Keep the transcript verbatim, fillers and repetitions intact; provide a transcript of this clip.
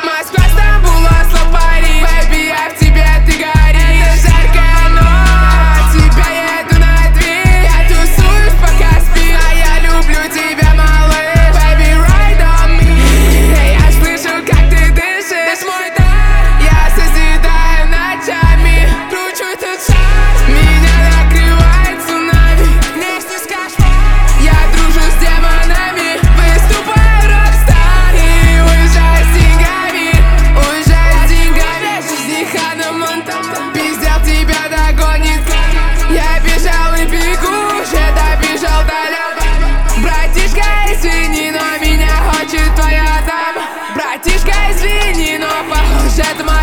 Москва, Стамбул, Осло, Париж. Бэйби, я в тебе, ты горишь. Это жаркая ночь, тебя еду на две. Я тусуюсь, пока спишь, а я люблю тебя, малыш. Baby, ride on me. Я слышу, как ты дышишь. Мой дар, я созидаю ночами. Кручу этот шар, меня накрывает цунами. Не снискашь, я дружу с демонами. Выступаю рок-стар и уезжаю с деньгами. Уезжаю с деньгами. Жизни Ханна Монтана. Пиздел тебя догонит. Я бежал и бегу, уже добежал до лёба. Братишка, извини, но меня хочет твоя дама. Братишка, извини, но похоже, это моя